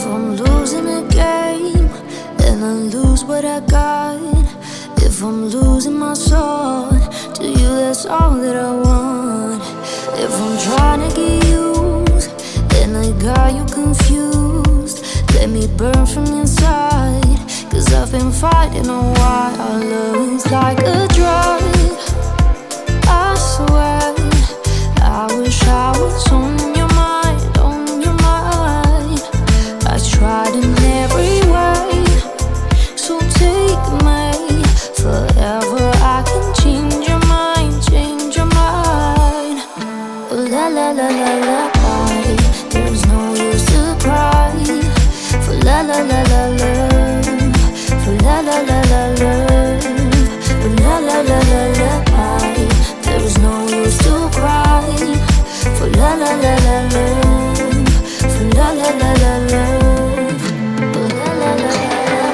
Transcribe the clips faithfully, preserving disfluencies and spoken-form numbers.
If I'm losing a game, then I lose what I got. If I'm losing my soul to you, that's all that I want. If I'm trying to get used, then I got you confused. Let me burn from inside, cause I've been fighting a while. Our love is like a drug, I swear. I wish I was on your mind, on your mind. I tried in every way, so take me. Forever I can change your mind, change your mind. Oh, la la la la la, bye. There's no use to cry. For la la la la love, for la la la la love, for la la la la la, bye. There's no use to cry. For la la la la love, for la la la la love, for la la la la.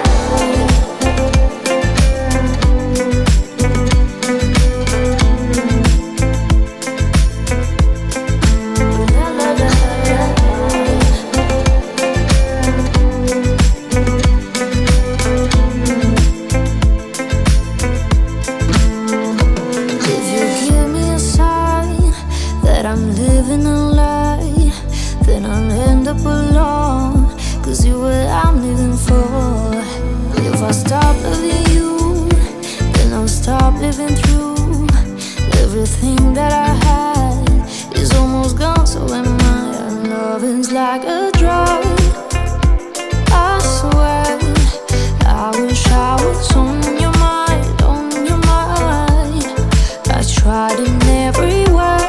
I'm living a lie, then I'll end up alone, cause you're what I'm living for. If I stop loving you, then I'll stop living through. Everything that I had is almost gone, so am I. And love is like a drug, I swear. I wish I was on your mind, on your mind. I tried in every way,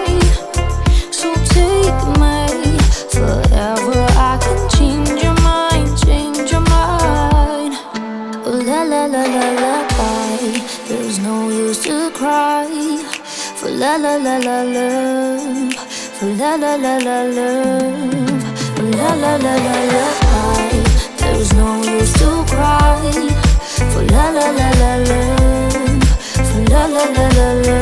forever I can change your mind, change your mind. Oh, la la la la la, bye. There's no use to cry. For la la la la love, for la la la la love, for la la la la la, bye. There's no use to cry. For la la la la love, for la la la la love.